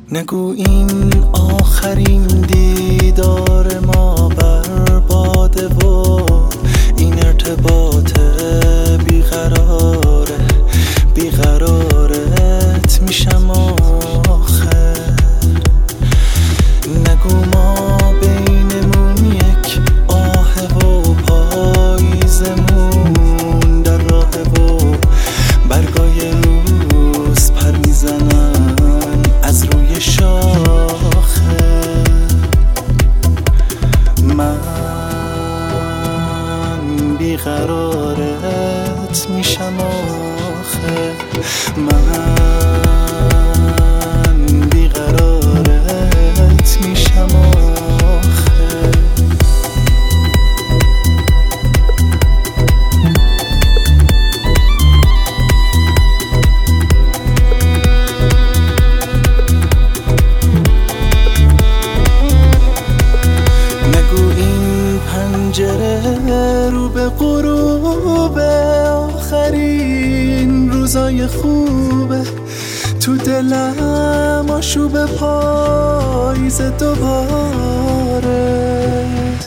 نگو این آخرین دیدار ما برباده و این ارتباط بیقرارت میشم آخر. نگو ما بینمون یک آه و پاییزمون در راهه و برگای روز پر میزنن از روی شاخه. من بیقرارت میشم آخه، من بیقرارت میشم آخه. نگو این پنجره رو به غروب آخرین روزای خوبه، تو دلم آشوب پاییز دوباره.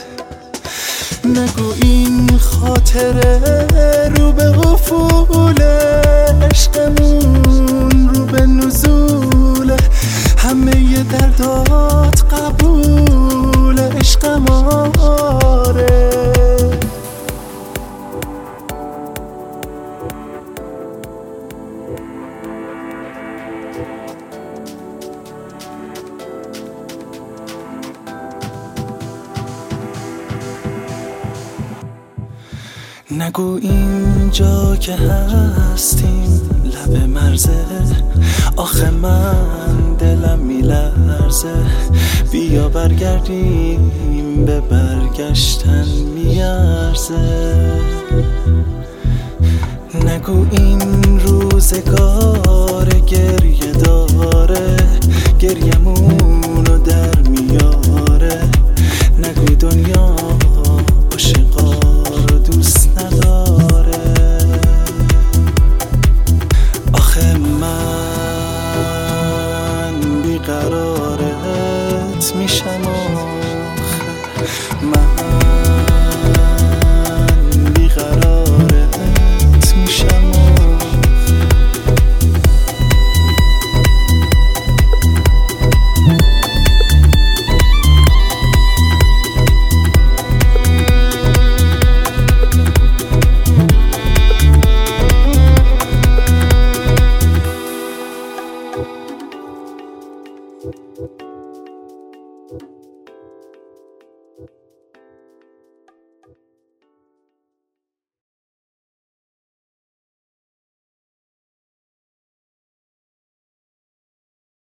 نگو این خاطره رو به افول عشقمون رو به نزوله، همه دردات قبول عشقم آره. نگو اینجا که هستیم لب مرزه، آخه من دلم میلرزه. بیا برگردیم، به برگشتن میارزه. نگو این روزگار گریه داره، گریمونو در میاره. نگو دنیا عاشقا رو دوست نداره، آخه من بیقرارت میشم آخه، من بیقرارت میشم آخه.